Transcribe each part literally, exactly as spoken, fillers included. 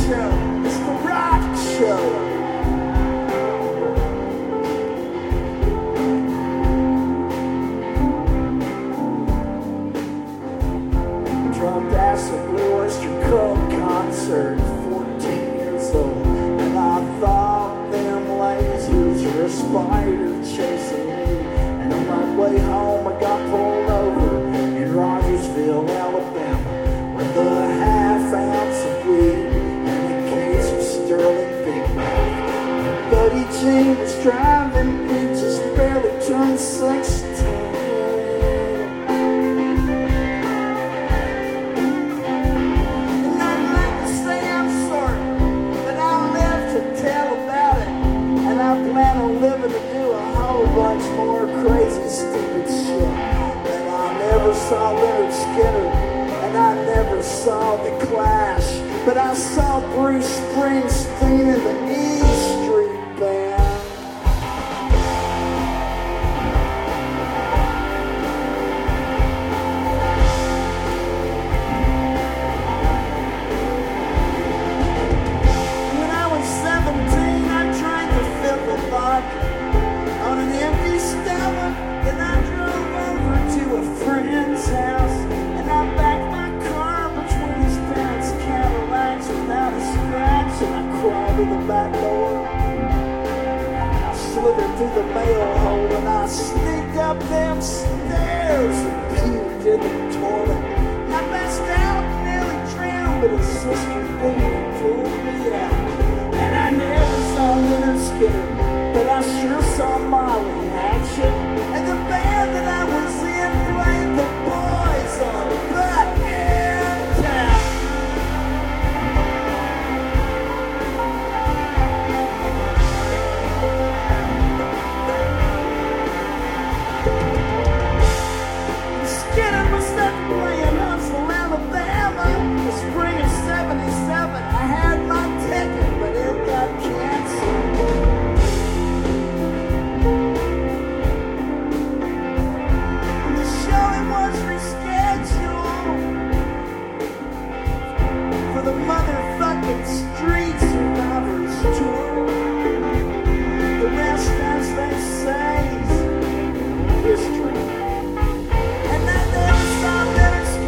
show. It's the rock show. Dropped acid, Blue Oyster Cult concert, fourteen years old, and I thought them lasers were a spider chasing me. And on my way home, I got pulled over in Rogersville, Alabama, with a half ounce of weed and a case of Sterling Big Mouth. Buddy Gene was driving, he just barely turned sixteen. Bunch more crazy, stupid shit. And I never saw Leonard Skinner, and I never saw The Clash, but I saw Bruce Springsteen in the E Street Band. When I was seventeen, I tried to fill the vodka on an empty Stella, and I drove over to a friend's house, and I backed my car between his parents' Cadillacs without a scratch, and I crawled to the back door. I slithered through the mail hole, and I sneaked up them stairs and puked in the toilet. I passed out, nearly drowned, but his sister Dee pulled me out. And I never saw Leonard Skinner, but I sure saw Molly in action. And the band that I was in played the Boys on Back in Town. Skinner was stuck playing Huntsville, Alabama. The spring of seventy-seven, I had my ticket, but it got canceled. The motherfucking Street Survivors tour. The rest, as they say, is history. And I never saw Leonard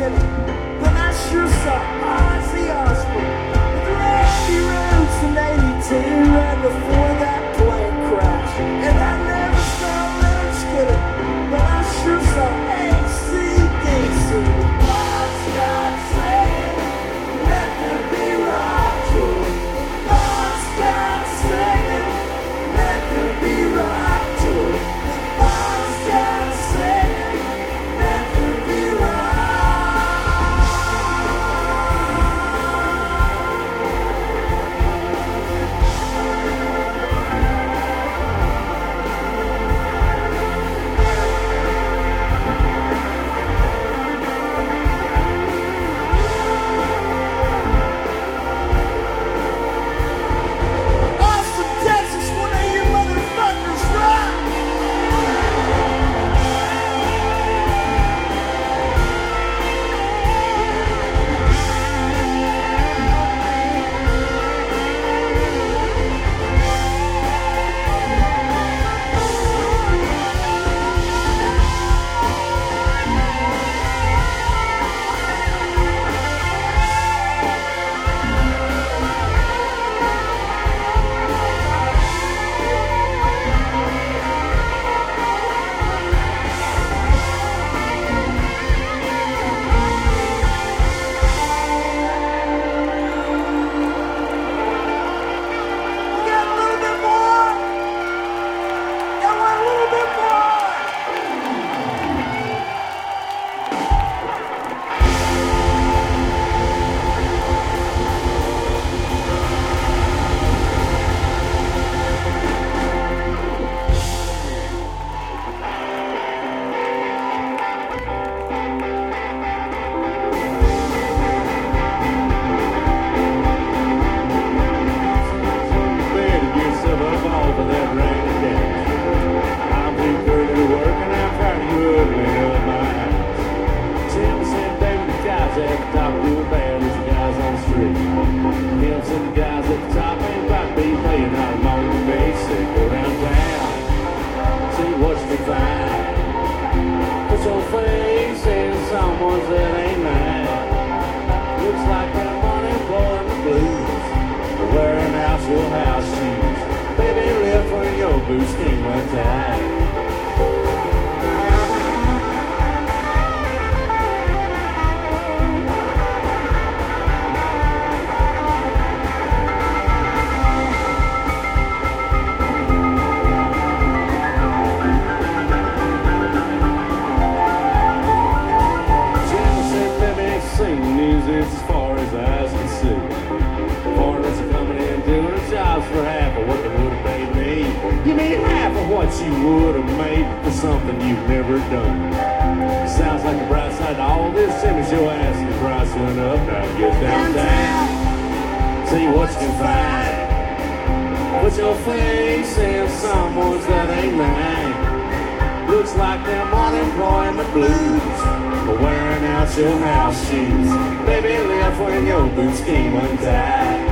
what you would have made for something you've never done. Sounds like the bright side to all this. Same as your ass and the price went up. Now get downtown, see what you can find. Put your face in someone's that ain't mine. Looks like them unemployment blues for wearing out your house shoes. Baby, left when your boots came untied.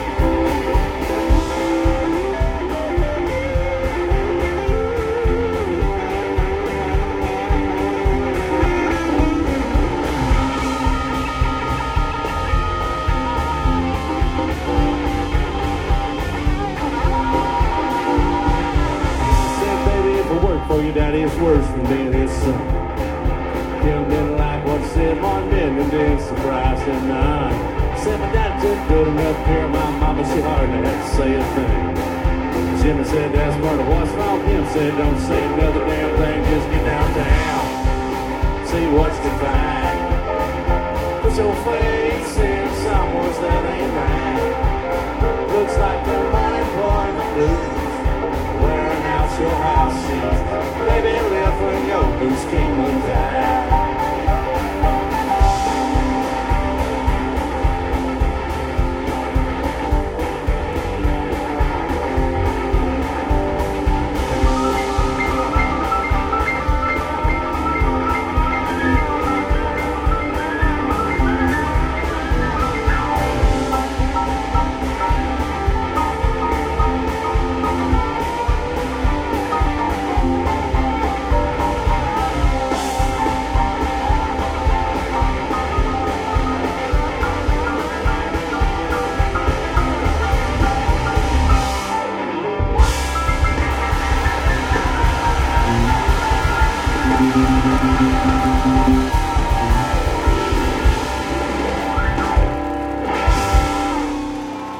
For your daddy is worse than being his son. Kim didn't like what he said, Martin didn't, didn't surprise him none. Said my dad took good enough care of my mama, she hardly had to say a thing. Jimmy said that's part of what's wrong. Kim said don't say another damn thing, just get downtown, see what you can find. Put your face in someone's that ain't right. Looks like the unemployment blues wearing out your house sheets. Baby, left when your boots came